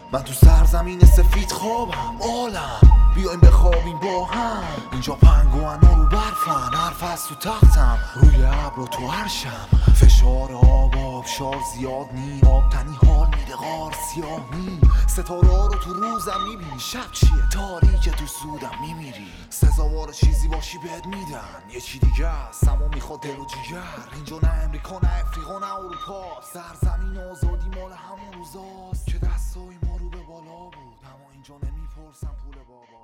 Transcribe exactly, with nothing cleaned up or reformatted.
من تو سرزمین سفید خوابم عالم، بیایم بخوابیم با هم. اینجا پنگوانا رو برفن، حرف از تو تختم، روی ابر و تو عرشم. فشار آب آبشار زیاد نی، آب تنی حال میده غار سیاه نی. ستاره رو تو روزم میبینی، شب چیه تاریکه تو سودم میمیری. سزاوار چیزی باشی بهت میدن یه چی دیگه است، اما میخواد دل و جیگر. اینجا نه امریکا نه افریقا نه اروپا، سرزمین آزادی مال همون روزاست که دستای ما رو به بالا بود. اما اینجا نمیپرسم پول بابا.